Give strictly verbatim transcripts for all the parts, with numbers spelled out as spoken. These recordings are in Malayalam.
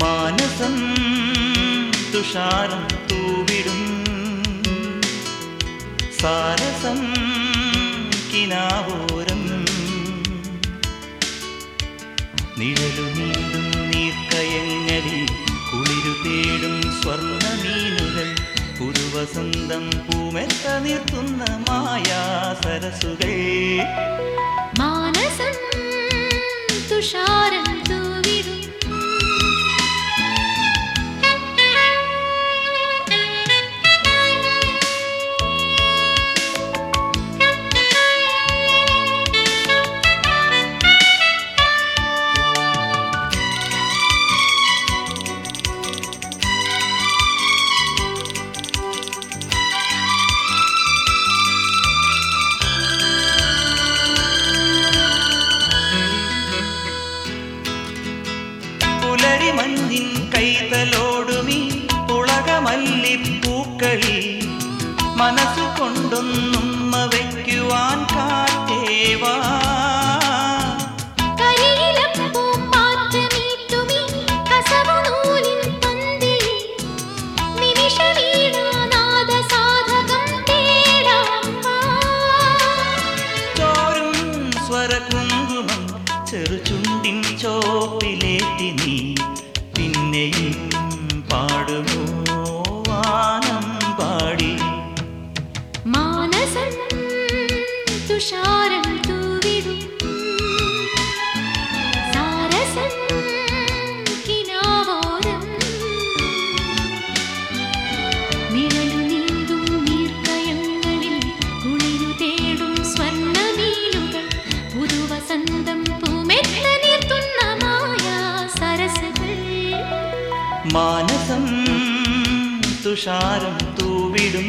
മാനസം തുഷാരം തൂവിടും സാരസം കിനാവോരം നിഴലു നീണ്ടും നീർക്കയങ്ങളിൽ കുളിരു തേടും സ്വർണ്ണമീനുകൾ പുതുവസന്തം പൂമെത്ത നിർത്തുന്ന മായാ സരസുകൾ മാനസം തുഷാരം തൂവിടും മഞ്ഞിൻ കൈതലോടുമീ പുളകമല്ലിപ്പൂക്കളിൽ മനസ്സു കൊണ്ടൊന്നുമ്മ വയ്ക്കുവാൻ കാറ്റേവാ ചോരും സ്വരകുങ്കുമം ചെറുചുണ്ടിൻ ചോപ്പിലേറ്റി നീ പിന്നെയും പാടുമോ വാനം പാടി മാനസം തുഷാരം തൂവിടും സാരസം കിനാവോരം നിഴലു നീന്തും നീർക്കയങ്ങളിൽ കുളിരു തേടും സ്വർണ്ണമീനുകൾ പുതുവസന്തം പൂമെത്ത നീർത്തുന്ന മായാ സരസുകൾ മാനസം തുഷാരം തൂവിടും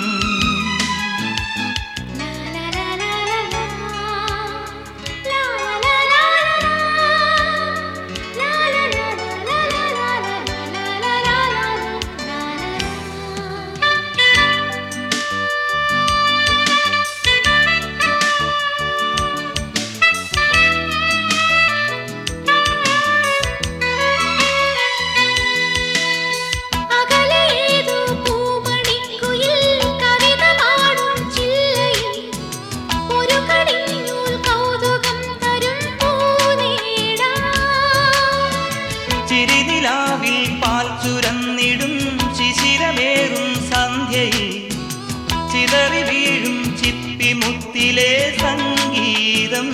ചിരിനിലാവിൽ പാൽ ചുരന്നിടും ശിശിരമേറും സന്ധ്യയിൽ ചിതറി വീഴും ചിപ്പിമുത്തിലെ സംഗീതം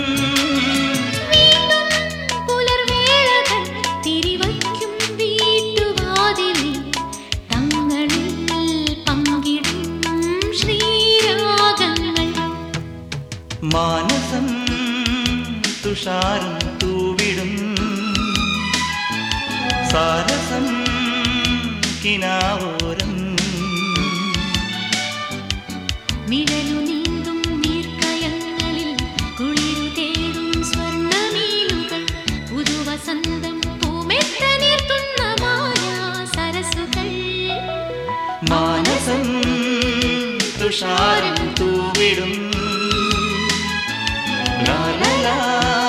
പുലർവേളകൾ തിരിവയ്ക്കും വീട്ടുവാതിലിൽ തങ്ങളിൽ പങ്കിടും ശ്രീരാഗങ്ങൾ മാനസം തുഷാരം തൂവിടും സാരസം കിനാവോരം നിഴലു നീന്തും നീർക്കയങ്ങളിൽ കുളിരു തേടും സ്വർണ്ണമീനുകൾ പുതുവസന്തം പൂമെത്ത നീർത്തുന്ന മായാ സരസുകൾ മാനസം തുഷാരം തൂവിടും ലാ ലാ ലാ